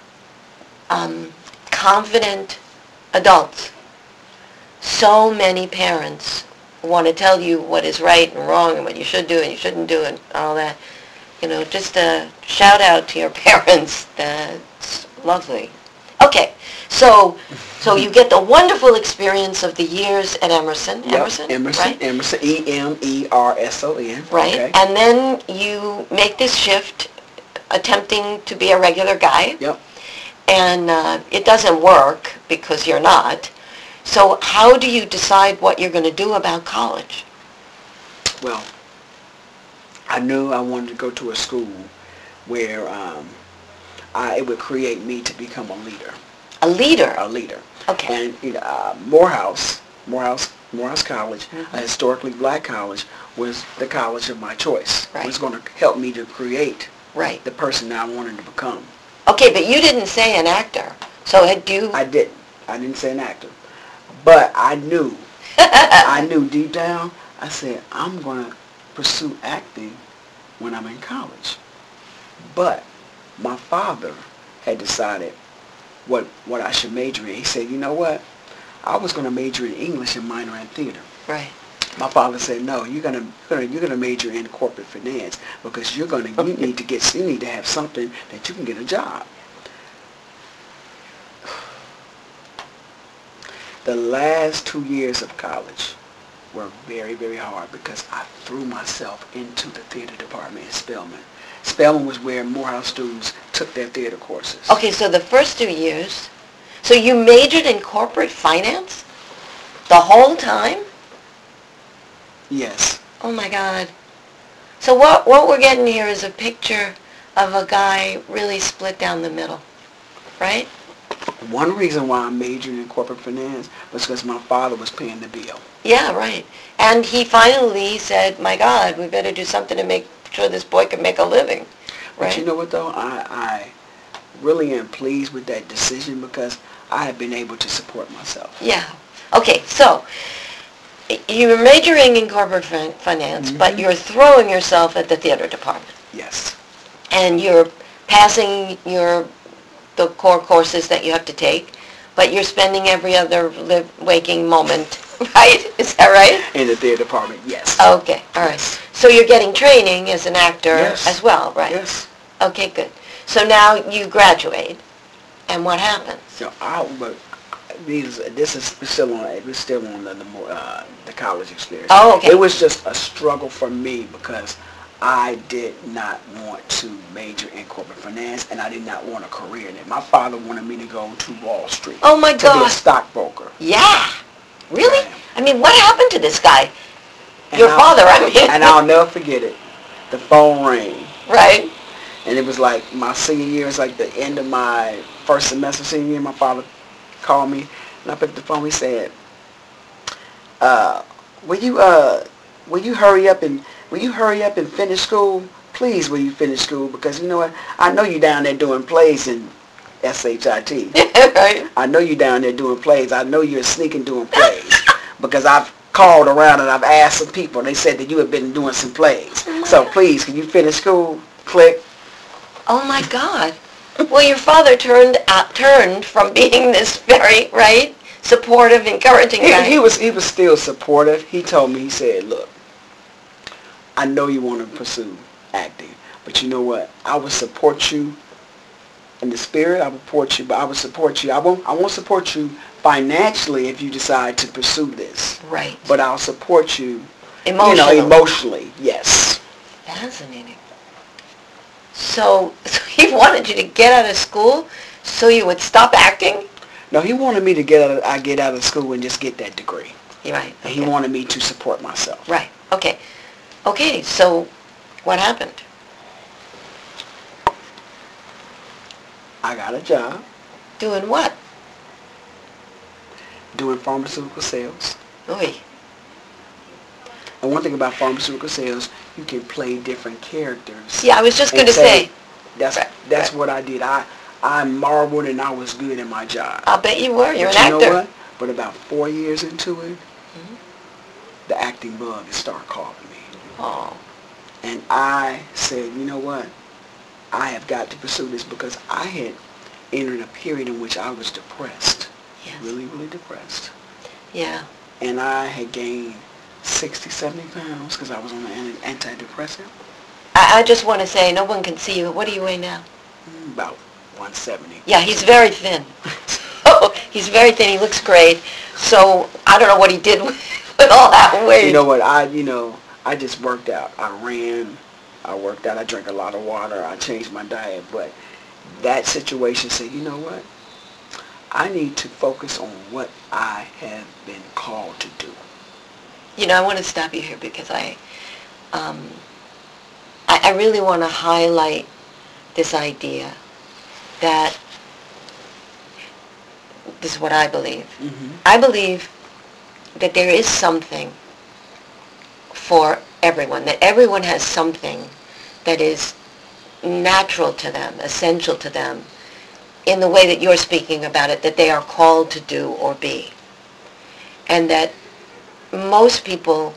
Speaker 1: confident adults. So many parents want to tell you what is right and wrong and what you should do and you shouldn't do and all that. You know, just a shout out to your parents. That's lovely. Okay, so you get the wonderful experience of the years at Emerson.
Speaker 3: Yep. Emerson,
Speaker 1: right?
Speaker 3: Emerson, Emerson.
Speaker 1: Right,
Speaker 3: okay.
Speaker 1: And then you make this shift, attempting to be a regular guy.
Speaker 3: Yep.
Speaker 1: And it doesn't work because you're not. So how do you decide what you're going to do about college?
Speaker 3: Well, I knew I wanted to go to a school where it would create me to become a leader.
Speaker 1: A leader?
Speaker 3: A leader.
Speaker 1: Okay.
Speaker 3: And you know, Morehouse College, a historically black college, was the college of my choice.
Speaker 1: Right.
Speaker 3: It was going to help me to create
Speaker 1: right.
Speaker 3: the person that I wanted to become.
Speaker 1: Okay, but you didn't say an actor. So had you...
Speaker 3: I didn't. I didn't say an actor. But I knew. I knew deep down, I said, I'm going to pursue acting when I'm in college. But my father had decided what I should major in. He said, you know what? I was going to major in English and minor in theater.
Speaker 1: Right.
Speaker 3: My father said, no, you're gonna major in corporate finance because you need to have something that you can get a job. The last 2 years of college were very, very hard because I threw myself into the theater department at Spelman. Spelman was where Morehouse students took their theater courses.
Speaker 1: Okay, so the first 2 years, so you majored in corporate finance the whole time?
Speaker 3: Yes.
Speaker 1: Oh my God. So what we're getting here is a picture of a guy really split down the middle, right?
Speaker 3: One reason why I majored in corporate finance was because my father was paying the bill.
Speaker 1: Yeah, right. And he finally said, my God, we better do something to make sure this boy can make a living. Right?
Speaker 3: But you know what, though? I really am pleased with that decision because I have been able to support myself.
Speaker 1: Yeah. Okay, so you're majoring in corporate finance, but you're throwing yourself at the theater department.
Speaker 3: Yes.
Speaker 1: And you're passing the core courses that you have to take, but you're spending every other waking moment, right? Is that right?
Speaker 3: In the theater department, yes.
Speaker 1: Okay, all right. So you're getting training as an actor as well, right?
Speaker 3: Yes.
Speaker 1: Okay, good. So now you graduate, and what happens?
Speaker 3: So this is still on. It was still on the college experience.
Speaker 1: Oh, okay.
Speaker 3: It was just a struggle for me because I did not want to major in corporate finance, and I did not want a career in it. My father wanted me to go to Wall Street.
Speaker 1: Oh my
Speaker 3: to
Speaker 1: God!
Speaker 3: be a stockbroker.
Speaker 1: Yeah. Really?
Speaker 3: Right.
Speaker 1: I mean, what happened to this guy?
Speaker 3: And
Speaker 1: Your father, I mean.
Speaker 3: And I'll never forget it. The phone rang.
Speaker 1: Right.
Speaker 3: And it was like my senior year. It was like the end of my first semester senior year. My father called me, and I picked up the phone. He said, "Will you hurry up and finish school? Please, will you finish school? Because you know what? I know you down there doing plays in SHIT.
Speaker 1: Right.
Speaker 3: I know you down there doing plays. I know you're sneaking doing plays because I've called around and I've asked some people. They said that you have been doing some plays. So please, can you finish school? Click."
Speaker 1: Oh my God. Well, your father turned from being this very, right, supportive, encouraging guy.
Speaker 3: He was still supportive. He told me, he said, "Look, I know you want to pursue acting, but you know what? I will support you in the spirit. I will support you, but I will support you. I won't support you financially if you decide to pursue this.
Speaker 1: Right.
Speaker 3: But I'll support you,
Speaker 1: Emotionally.
Speaker 3: emotionally. Yes."
Speaker 1: Fascinating. So he wanted you to get out of school so you would stop acting?
Speaker 3: No, he wanted me to get out of school and just get that degree.
Speaker 1: Right.
Speaker 3: And he wanted me to support myself.
Speaker 1: Right. Okay. Okay, so what happened?
Speaker 3: I got a job.
Speaker 1: Doing what?
Speaker 3: Doing pharmaceutical sales.
Speaker 1: Oy.
Speaker 3: And one thing about pharmaceutical sales, you can play different characters.
Speaker 1: Yeah, I was just going to say.
Speaker 3: That's what I did. I marveled and I was good in my job.
Speaker 1: I'll bet you were. You're
Speaker 3: but
Speaker 1: an
Speaker 3: you
Speaker 1: actor.
Speaker 3: Know what? But about 4 years into it, the acting bug started calling me.
Speaker 1: Oh.
Speaker 3: And I said, you know what? I have got to pursue this because I had entered a period in which I was depressed.
Speaker 1: Yes.
Speaker 3: Really, really depressed.
Speaker 1: Yeah.
Speaker 3: And I had gained 60, 70 pounds because I was on an antidepressant.
Speaker 1: I just want to say, no one can see you. What do you weigh now?
Speaker 3: About 170.
Speaker 1: Yeah, he's very thin. Oh, he's very thin. He looks great. So I don't know what he did with all that weight.
Speaker 3: You know what? I just worked out. I ran. I worked out. I drank a lot of water. I changed my diet. But that situation said, you know what? I need to focus on what I have been called to do.
Speaker 1: You know, I want to stop you here because I really want to highlight this idea that this is what I believe. Mm-hmm. I believe that there is something for everyone, that everyone has something that is natural to them, essential to them, in the way that you're speaking about it, that they are called to do or be. And that most people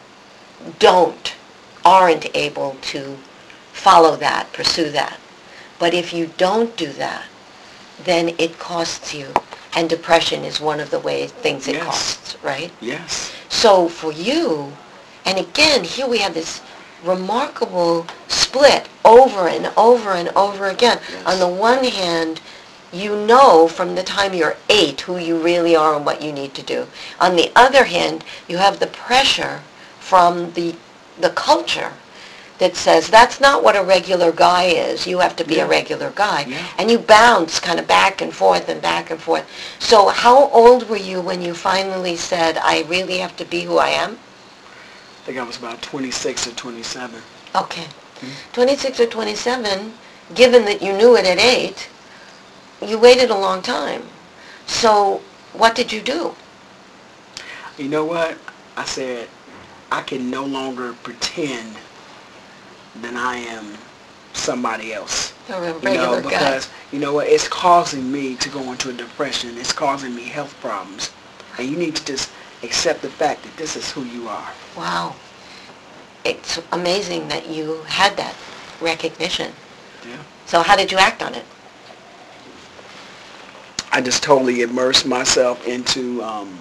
Speaker 1: aren't able to follow that, pursue that. But if you don't do that, then it costs you. And depression is one of the things it costs, right?
Speaker 3: Yes.
Speaker 1: So for you, and again, here we have this remarkable split over and over and over again.
Speaker 3: Yes.
Speaker 1: On the one hand, you know from the time you're 8 who you really are and what you need to do. On the other hand, you have the pressure from the culture that says that's not what a regular guy is. You have to be a regular guy.
Speaker 3: Yeah.
Speaker 1: And you bounce kind of back and forth and back and forth. So how old were you when you finally said, I really have to be who I am?
Speaker 3: I think I was about 26 or 27.
Speaker 1: Okay. 26 or 27, given that you knew it at 8, you waited a long time. So what did you do?
Speaker 3: You know what? I said, I can no longer pretend that I am somebody else.
Speaker 1: A regular guy.
Speaker 3: Because, you know what, it's causing me to go into a depression. It's causing me health problems. And you need to just accept the fact that this is who you are.
Speaker 1: Wow. It's amazing that you had that recognition.
Speaker 3: Yeah.
Speaker 1: So how did you act on it?
Speaker 3: I just totally immersed myself into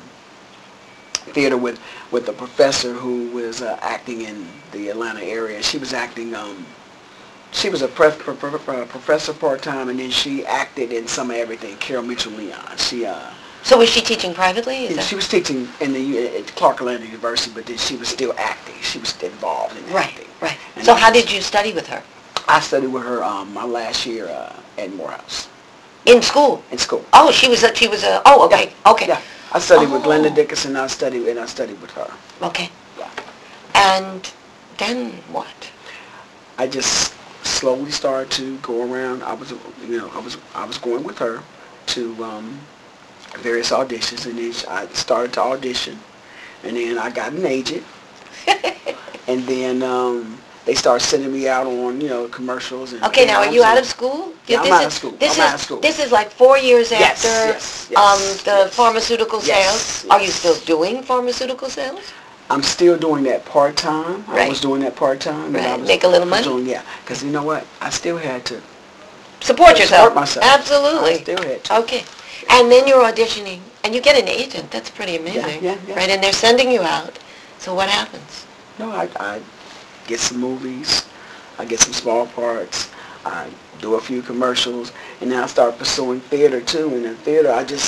Speaker 3: theater with a professor who was acting in the Atlanta area. She was acting, she was a professor part-time, and then she acted in some of everything. Carol Mitchell Leon.
Speaker 1: So was she teaching privately?
Speaker 3: She was teaching at Clark Atlanta University, but then she was still acting. She was involved in acting.
Speaker 1: Right. So how did you study with her?
Speaker 3: I studied with her my last year at Morehouse.
Speaker 1: In school?
Speaker 3: In school.
Speaker 1: Oh, she was oh, okay,
Speaker 3: Yeah.
Speaker 1: okay.
Speaker 3: Yeah. I studied with Glenda Dickinson. I studied with her.
Speaker 1: Okay.
Speaker 3: Yeah.
Speaker 1: And then what?
Speaker 3: I just slowly started to go around. I was going with her to various auditions, and then I started to audition, and then I got an agent, and then they started sending me out on commercials. And
Speaker 1: Okay, now are you out of school?
Speaker 3: Yeah, I'm out of school. I'm out of school.
Speaker 1: This is like 4 years after
Speaker 3: yes,
Speaker 1: pharmaceutical
Speaker 3: yes,
Speaker 1: sales.
Speaker 3: yes.
Speaker 1: Are you still doing pharmaceutical sales?
Speaker 3: I'm still doing that part-time.
Speaker 1: Right.
Speaker 3: I was doing that part-time.
Speaker 1: Right.
Speaker 3: I was
Speaker 1: Make a little money?
Speaker 3: Because you know what? I still had to
Speaker 1: Support yourself.
Speaker 3: support myself.
Speaker 1: Absolutely.
Speaker 3: I still had to.
Speaker 1: Okay. And then you're auditioning, and you get an agent. That's pretty amazing.
Speaker 3: Yeah.
Speaker 1: Right, and they're sending you out. So what happens?
Speaker 3: No, I get some movies. I get some small parts. I do a few commercials, and then I start pursuing theater too. And in theater,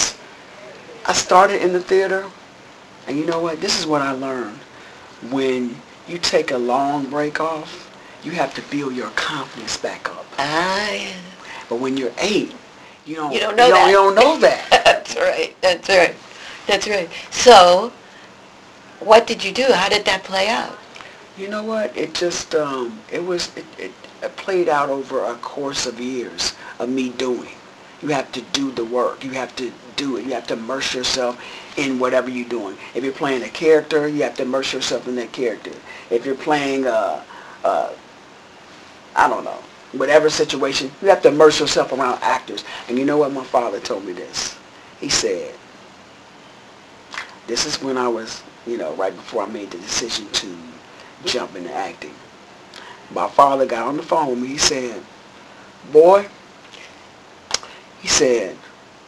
Speaker 3: I started in the theater, and you know what? This is what I learned. When you take a long break off, you have to build your confidence back up.
Speaker 1: Yeah.
Speaker 3: But when you're 8, you don't
Speaker 1: know that.
Speaker 3: You don't know that.
Speaker 1: That's right. So, what did you do? How did that play out?
Speaker 3: You know what? It just it played out over a course of years of me doing. You have to do the work. You have to do it. You have to immerse yourself in whatever you're doing. If you're playing a character, you have to immerse yourself in that character. If you're playing I don't know, whatever situation, you have to immerse yourself around actors. And you know what? My father told me this. He said, this is when I was, right before I made the decision to jump into acting. My father got on the phone with me. He said, boy, he said,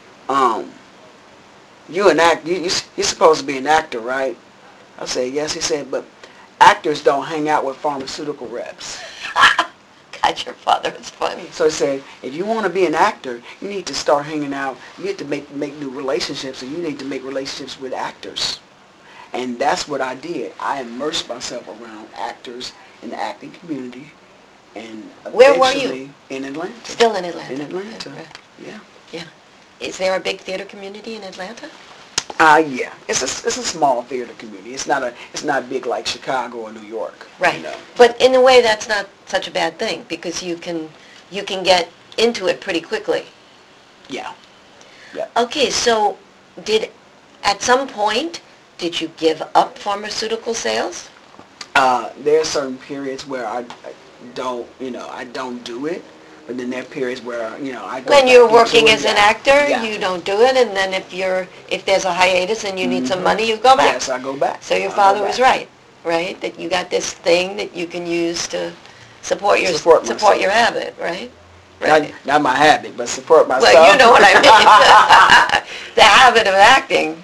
Speaker 3: you're supposed to be an actor, right? I said, yes. He said, but actors don't hang out with pharmaceutical reps.
Speaker 1: God, your father is funny.
Speaker 3: So he said, if you want to be an actor, you need to start hanging out. You need to make new relationships, and you need to make relationships with actors. And that's what I did. I immersed myself around actors in the acting community. And
Speaker 1: where were you?
Speaker 3: In Atlanta.
Speaker 1: Still in Atlanta.
Speaker 3: In Atlanta, yeah.
Speaker 1: Yeah. Is there a big theater community in Atlanta?
Speaker 3: Yeah. It's a small theater community. It's not big like Chicago or New York.
Speaker 1: Right. But in a way, that's not such a bad thing because you can get into it pretty quickly.
Speaker 3: Yeah.
Speaker 1: Okay, so at some point did you give up pharmaceutical sales?
Speaker 3: There are certain periods where I don't do it. But then there are periods where, I go.
Speaker 1: When you're working as an actor,
Speaker 3: Yeah.
Speaker 1: you don't do it, and then if there's a hiatus and you need some money, you go back.
Speaker 3: Yes, I go back.
Speaker 1: So your father was right? That you got this thing that you can use to support your habit, right?
Speaker 3: Not my habit, but support myself.
Speaker 1: Well, you know what I mean. The habit of acting,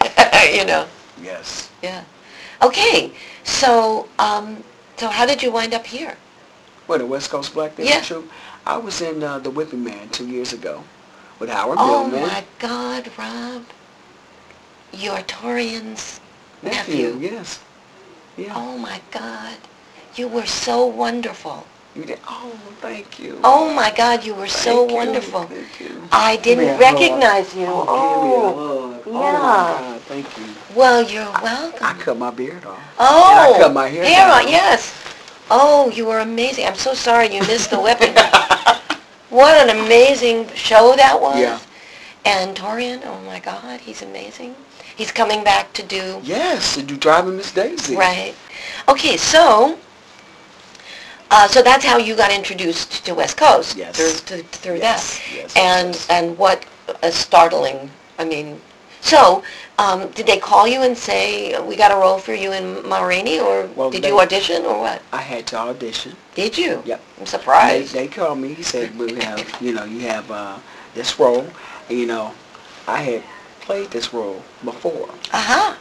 Speaker 3: Yes.
Speaker 1: Yeah. Okay, so how did you wind up here?
Speaker 3: The West Coast Black Theater Troupe? I was in The Whipping Man 2 years ago with Howard Millman.
Speaker 1: Oh my God, Rob. You're Torian's nephew.
Speaker 3: Yes. Yeah.
Speaker 1: Oh my God. You were so wonderful.
Speaker 3: You did? Oh, thank you.
Speaker 1: Oh my God, you were so wonderful.
Speaker 3: Thank you.
Speaker 1: I didn't recognize you.
Speaker 3: Oh,
Speaker 1: yeah.
Speaker 3: Oh my God, thank you.
Speaker 1: Well, you're welcome.
Speaker 3: I cut my beard off.
Speaker 1: Oh.
Speaker 3: And I cut my hair
Speaker 1: off, yes. Oh, you were amazing. I'm so sorry you missed the whipping. What an amazing show that was.
Speaker 3: Yeah.
Speaker 1: And Torian, oh my God, he's amazing. He's coming back to do...
Speaker 3: Yes, to do Driving Miss Daisy.
Speaker 1: Right. Okay, so that's how you got introduced to West Coast.
Speaker 3: Yes.
Speaker 1: Through
Speaker 3: Yes.
Speaker 1: that.
Speaker 3: Yes.
Speaker 1: And
Speaker 3: Yes.
Speaker 1: and what a startling, I mean... So, did they call you and say, we got a role for you in Ma Rainey, or
Speaker 3: Well,
Speaker 1: did you audition, or what?
Speaker 3: I had to audition.
Speaker 1: Did you?
Speaker 3: Yep.
Speaker 1: I'm surprised.
Speaker 3: They called me. He said, we have, you have this role. And, I had played this role before.
Speaker 1: Uh-huh.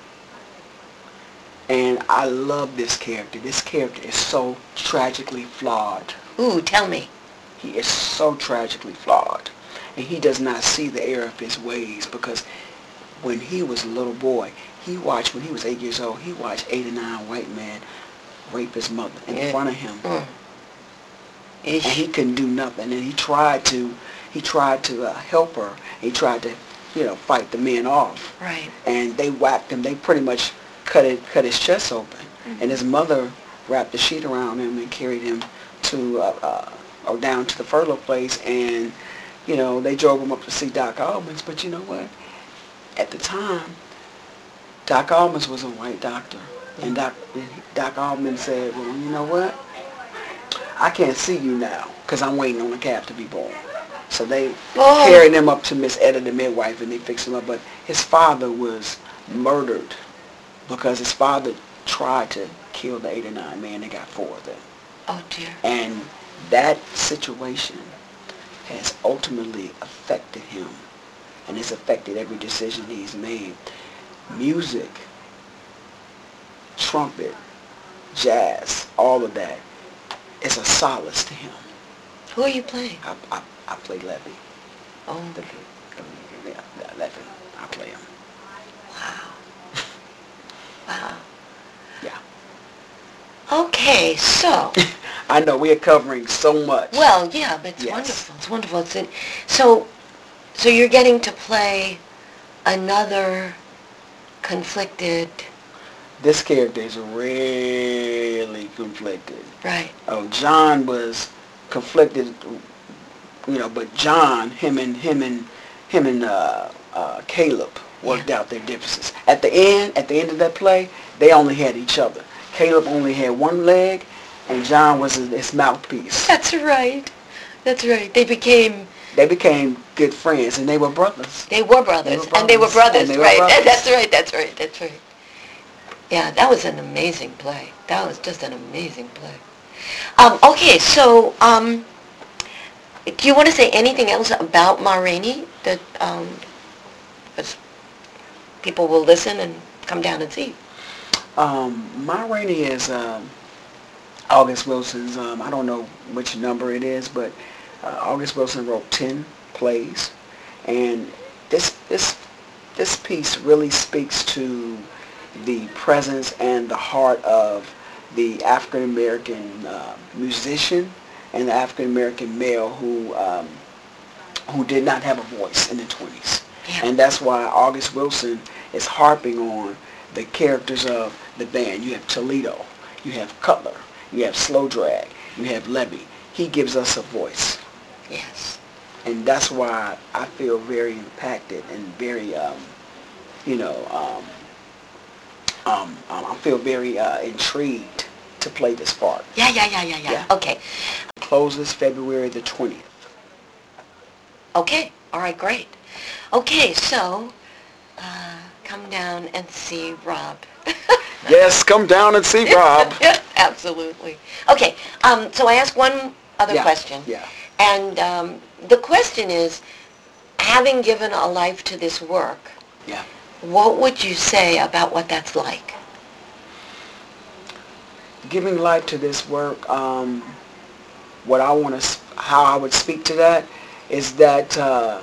Speaker 3: And I love this character. This character is so tragically flawed.
Speaker 1: Ooh, tell me.
Speaker 3: He is so tragically flawed. And he does not see the error of his ways, because when he was a little boy, when he was 8 years old, he watched 8 or 9 white men rape his mother in front of him.
Speaker 1: Mm.
Speaker 3: And he couldn't do nothing. And he tried to help her. He tried to, fight the men off.
Speaker 1: Right.
Speaker 3: And they whacked him. They pretty much cut his chest open. Mm-hmm. And his mother wrapped a sheet around him and carried him down to the furlough place. And, they drove him up to see Doc Almonds. But you know what? At the time, Doc Almonds was a white doctor. And Doc Almonds said, well, you know what? I can't see you now because I'm waiting on a calf to be born. So they carried him up to Miss Etta, the midwife, and they fixed him up. But his father was murdered because his father tried to kill the 8 or 9 men. They got 4 of them.
Speaker 1: Oh, dear.
Speaker 3: And that situation has ultimately affected him, and it's affected every decision he's made. Music, trumpet, jazz, all of that is a solace to him.
Speaker 1: Who are you playing?
Speaker 3: I play Levy.
Speaker 1: Oh.
Speaker 3: Levy. I play him.
Speaker 1: Wow. Wow.
Speaker 3: Yeah.
Speaker 1: Okay, so...
Speaker 3: I know, we are covering so much.
Speaker 1: Well, yeah, but it's wonderful. It's wonderful. So you're getting to play another conflicted...
Speaker 3: This character is really conflicted.
Speaker 1: Right.
Speaker 3: Oh, John was conflicted, but John, him and Caleb worked out their differences. At the end of that play, they only had each other. Caleb only had one leg, and John was his mouthpiece.
Speaker 1: That's right. That's right. They became
Speaker 3: good friends, and they were brothers.
Speaker 1: They were brothers. Right. That's right. That's right. Yeah, that was an amazing play. That was just an amazing play. Okay, so do you want to say anything else about Ma Rainey that people will listen and come down and see?
Speaker 3: Ma Rainey is August Wilson's, I don't know which number it is, but August Wilson wrote 10 plays, and this piece really speaks to the presence and the heart of the African American musician and the African American male who did not have a voice in the 20s. Yeah. And that's why August Wilson is harping on the characters of the band. You have Toledo, you have Cutler, you have Slow Drag, you have Levy. He gives us a voice.
Speaker 1: Yes.
Speaker 3: And that's why I feel very impacted and very, I feel very intrigued to play this part.
Speaker 1: Yeah. Okay.
Speaker 3: Closes February the 20th.
Speaker 1: Okay. All right, great. Okay, so come down and see Rob.
Speaker 3: Yes, come down and see Rob.
Speaker 1: Absolutely. Okay, so I asked one other question.
Speaker 3: Yeah.
Speaker 1: And the question is, having given a life to this work, what would you say about what that's like?
Speaker 3: Giving life to this work, how I would speak to that is that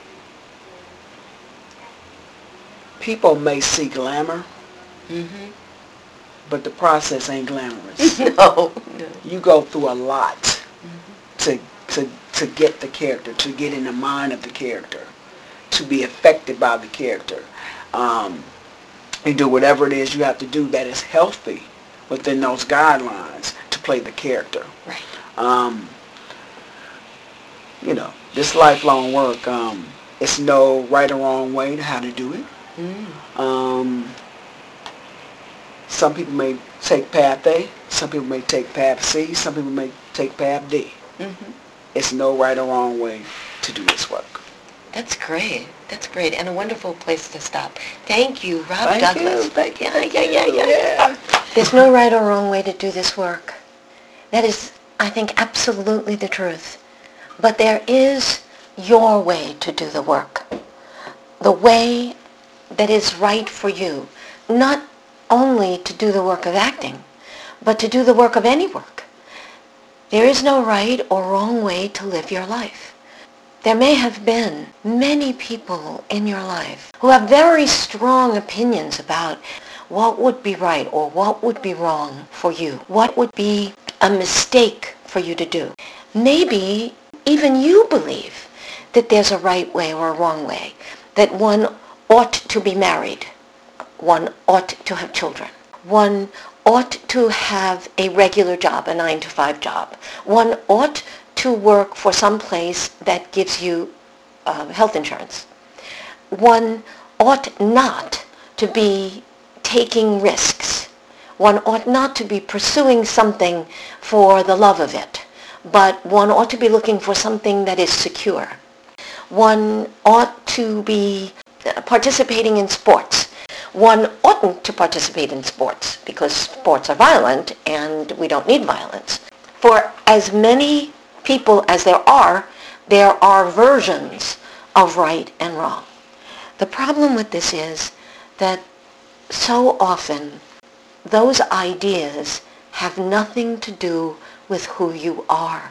Speaker 3: people may see glamour, but the process ain't glamorous.
Speaker 1: No.
Speaker 3: You go through a lot to get the character, to get in the mind of the character, to be affected by the character. You do whatever it is you have to do that is healthy within those guidelines to play the character.
Speaker 1: Right.
Speaker 3: this lifelong work, it's no right or wrong way to how to do it. Some people may take path A, some people may take path C, some people may take path D. It's no right or wrong way to do this work.
Speaker 1: That's great. That's great, and a wonderful place to stop. Thank you, Rob
Speaker 3: Thank
Speaker 1: Douglas.
Speaker 3: you. Thank you.
Speaker 1: Yeah. There's no right or wrong way to do this work. That is, I think, absolutely the truth. But there is your way to do the work. The way that is right for you. Not only to do the work of acting, but to do the work of any work. There is no right or wrong way to live your life. There may have been many people in your life who have very strong opinions about what would be right or what would be wrong for you, what would be a mistake for you to do. Maybe even you believe that there's a right way or a wrong way, that one ought to be married, one ought to have children, one ought to have a regular job, a 9-to-5 job, one ought to work for some place that gives you health insurance. One ought not to be taking risks. One ought not to be pursuing something for the love of it, but one ought to be looking for something that is secure. One ought to be participating in sports. One oughtn't to participate in sports because sports are violent and we don't need violence. For as many people as there are versions of right and wrong. The problem with this is that so often those ideas have nothing to do with who you are.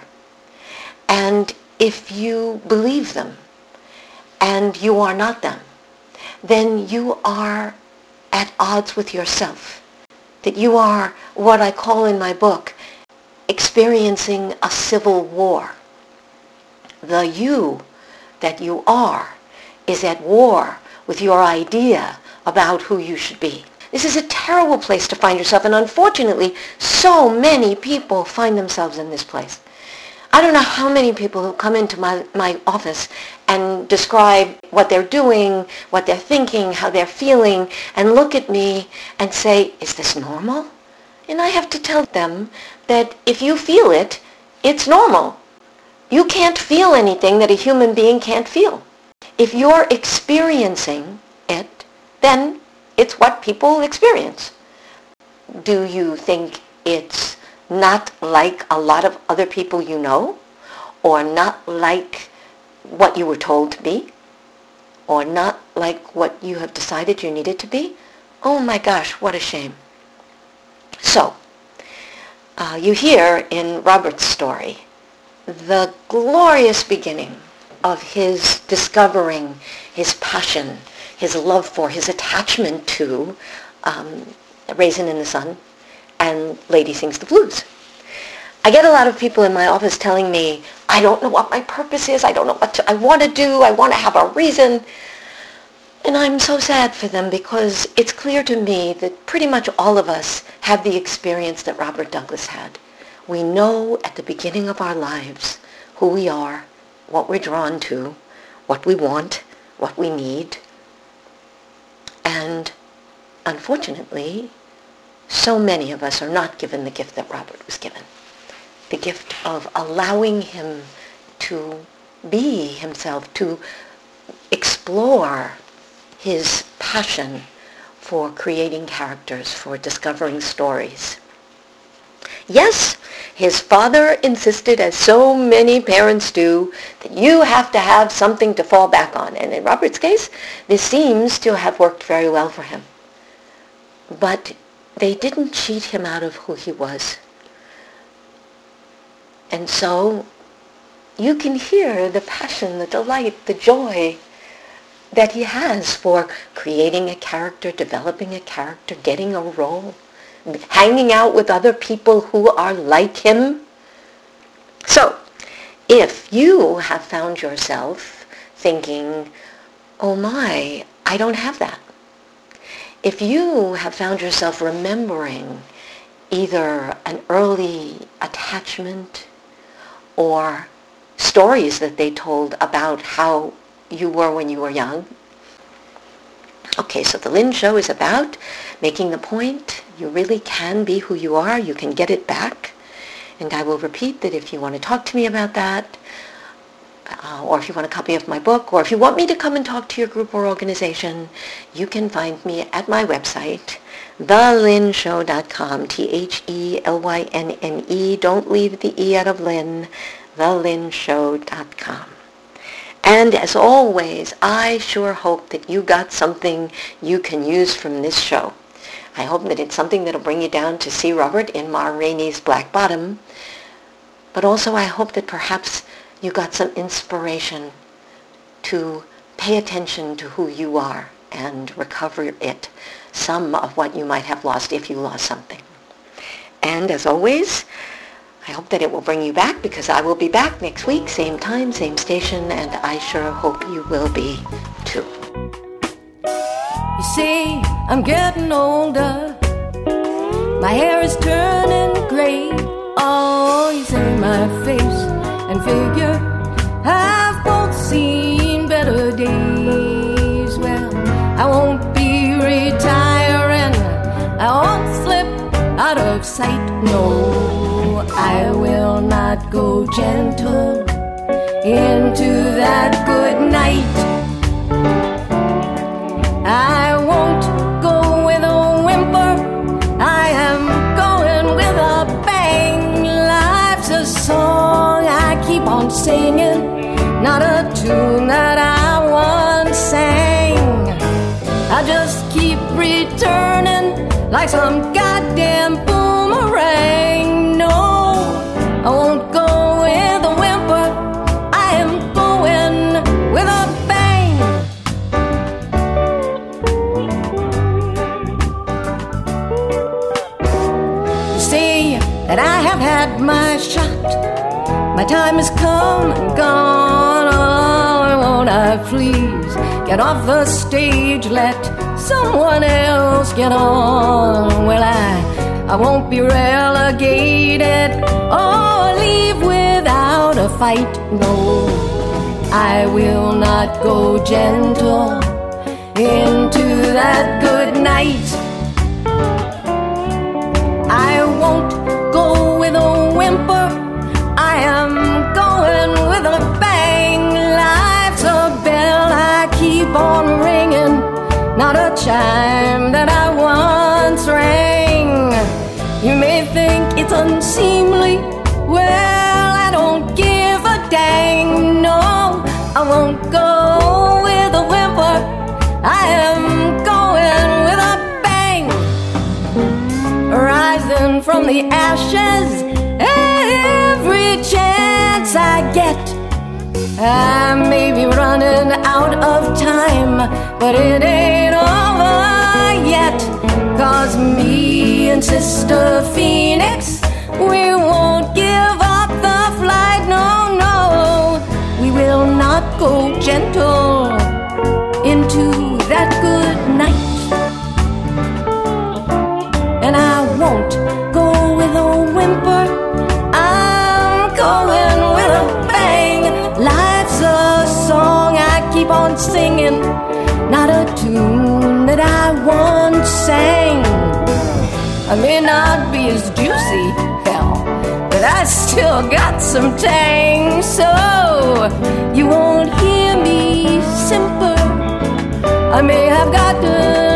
Speaker 1: And if you believe them and you are not them, then you are at odds with yourself. That you are what I call in my book experiencing a civil war. The you that you are is at war with your idea about who you should be. This is a terrible place to find yourself, and unfortunately, so many people find themselves in this place. I don't know how many people who come into my office and describe what they're doing, what they're thinking, how they're feeling, and look at me and say, is this normal? And I have to tell them that if you feel it, it's normal. You can't feel anything that a human being can't feel. If you're experiencing it, then it's what people experience. Do you think it's not like a lot of other people you know? Or not like what you were told to be? Or not like what you have decided you needed to be? Oh my gosh, what a shame. So, you hear in Robert's story the glorious beginning of his discovering his passion, his love for, his attachment to Raisin in the Sun and Lady Sings the Blues. I get a lot of people in my office telling me, I don't know what my purpose is, I don't know what I want to do, I want to have a reason. And I'm so sad for them because it's clear to me that pretty much all of us have the experience that Robert Douglas had. We know at the beginning of our lives who we are, what we're drawn to, what we want, what we need. And unfortunately, so many of us are not given the gift that Robert was given. The gift of allowing him to be himself, to explore his passion for creating characters, for discovering stories. Yes, his father insisted, as so many parents do, that you have to have something to fall back on. And in Robert's case, this seems to have worked very well for him. But they didn't cheat him out of who he was. And so you can hear the passion, the delight, the joy that he has for creating a character, developing a character, getting a role, hanging out with other people who are like him. So, if you have found yourself thinking, oh my, I don't have that. If you have found yourself remembering either an early attachment or stories that they told about how you were when you were young. Okay, so the Lynn Show is about making the point you really can be who you are. You can get it back. And I will repeat that if you want to talk to me about that, or if you want a copy of my book, or if you want me to come and talk to your group or organization, you can find me at my website, thelynshow.com, TheLynne. Don't leave the E out of Lynn, thelynshow.com. And as always, I sure hope that you got something you can use from this show. I hope that it's something that'll bring you down to see Robert in Ma Rainey's Black Bottom. But also I hope that perhaps you got some inspiration to pay attention to who you are and recover it, some of what you might have lost if you lost something. And as always, I hope that it will bring you back, because I will be back next week, same time, same station, and I sure hope you will be too.
Speaker 2: You see, I'm getting older. My hair is turning gray. Oh, you say my face and figure have both seen better days. Well, I won't be retiring. I won't slip out of sight. No, I will not go gentle into that good night. I won't go with a whimper. I am going with a bang. Life's a song I keep on singing, not a tune that I once sang. I just keep returning like some goddamn boomerang. No, I won't go with a whimper. I am going with a bang. You see that I have had my shot. My time has come and gone. Oh, won't I please get off the stage, let someone else get on? Well, I won't be relegated or leave without a fight. No, I will not go gentle into that good night. I won't go with a whimper. I am going with a bang. Life's a bell I keep on ringing, not a chime that I once rang. You may think it's unseemly. Well, I don't give a dang. No, I won't go with a whimper. I am going with a bang. Rising from the ashes every chance I get. I may be running out of time, but it ain't over yet. 'Cause me and Sister Phoenix, we won't give up the flight. No, no, we will not go gentle into that good night. And I won't go with a whimper. I'm going with a bang. Life's a song I keep on singing, not a tune that I once sang. I may not be as juicy, hell, but I still got some tang. So you won't hear me simper. I may have gotten